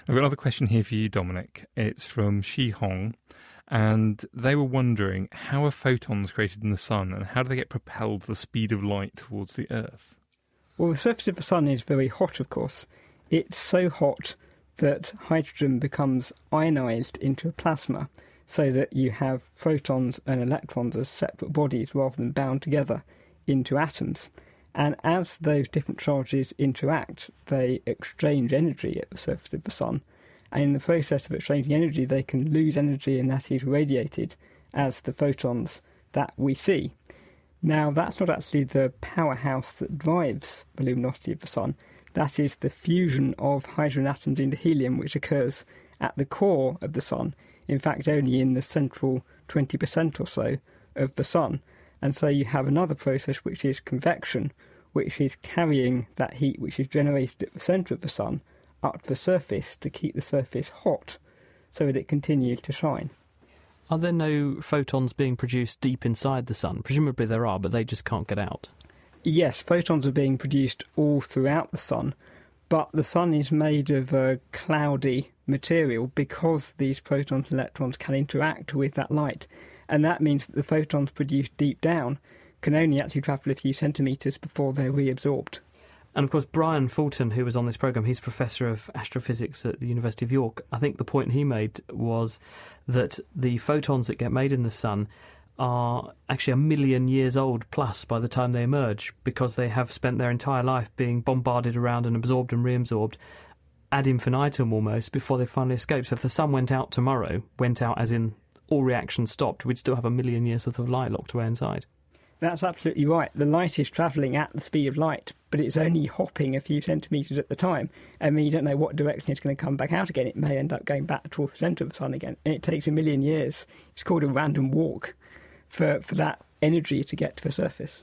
I've got another question here for you, Dominic. It's from Shi Hong, and they were wondering, how are photons created in the sun, and how do they get propelled at the speed of light towards the Earth? Well, the surface of the sun is very hot, of course. It's so hot that hydrogen becomes ionised into a plasma, so that you have protons and electrons as separate bodies rather than bound together into atoms. And as those different charges interact, they exchange energy at the surface of the sun. And in the process of exchanging energy, they can lose energy, and that is radiated as the photons that we see. Now, that's not actually the powerhouse that drives the luminosity of the sun. That is the fusion of hydrogen atoms into helium, which occurs at the core of the sun. In fact, only in the central 20% or so of the sun. And so you have another process, which is convection, which is carrying that heat which is generated at the centre of the sun up to the surface to keep the surface hot so that it continues to shine. Are there no photons being produced deep inside the sun? Presumably there are, but they just can't get out. Yes, photons are being produced all throughout the sun, but the sun is made of a cloudy material because these protons and electrons can interact with that light. And that means that the photons produced deep down can only actually travel a few centimetres before they're reabsorbed. And of course, Brian Fulton, who was on this programme, he's Professor of Astrophysics at the University of York. I think the point he made was that the photons that get made in the sun are actually 1 million years old plus by the time they emerge, because they have spent their entire life being bombarded around and absorbed and reabsorbed ad infinitum almost before they finally escape. So if the sun went out tomorrow, went out as in all reactions stopped, we'd still have 1 million years worth of light locked away inside. That's absolutely right. The light is travelling at the speed of light, but it's only hopping a few centimetres at the time. I mean, you don't know what direction it's going to come back out again. It may end up going back towards the centre of the sun again. And it takes 1 million years. It's called a random walk for that energy to get to the surface.